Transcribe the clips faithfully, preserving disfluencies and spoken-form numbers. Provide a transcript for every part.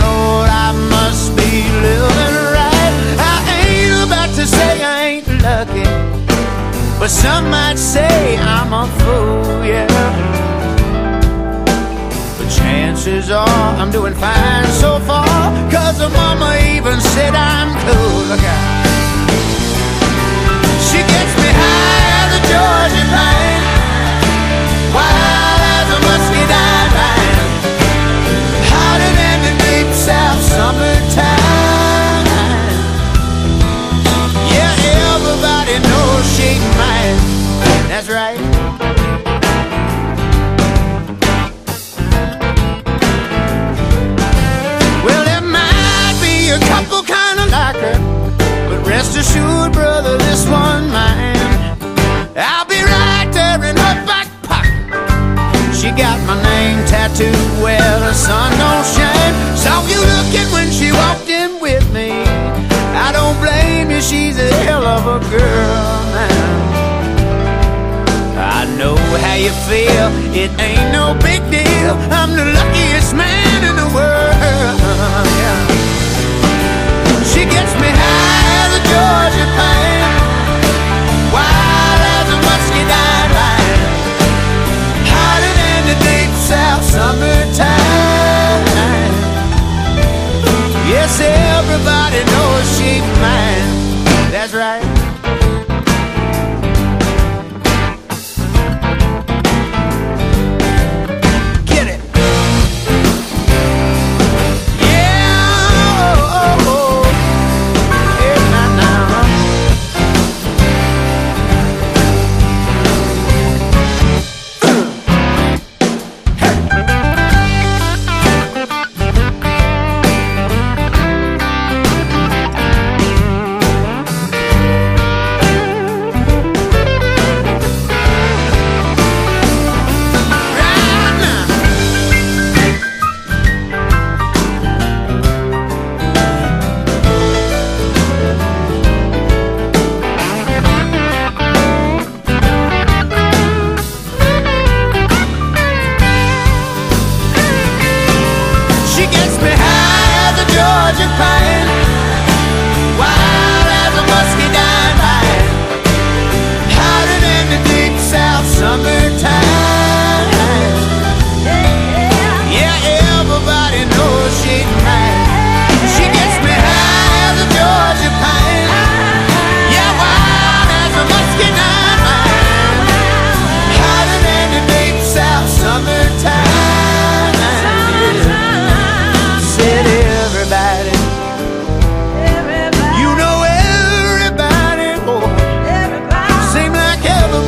Lord, I must be living right. I ain't about to say I ain't lucky, but some might say I'm a fool, yeah. But chances are I'm doing fine so far, 'cause the mama even said I'm cool. Look out. She gets me high as a Georgia pine, wild as a muscadine vine, hotter than the deep south summertime. Yeah, everybody knows she mine. That's right. Well, there might be a couple kind of like her, but rest assured, brother, this one mine. I'll be right there in her back pocket. She got my name tattooed where the sun don't shine. Saw you looking when she walked in with me. I don't blame you, she's a hell of a girl now. I know how you feel, it ain't no big deal. I'm the luckiest man in the world, yeah. She gets me high as a Georgia pine, wild as a muscadine vine, hotter than the deep south summertime. Yes, everybody knows she's mine. That's right.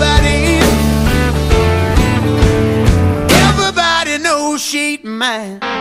Sheet man.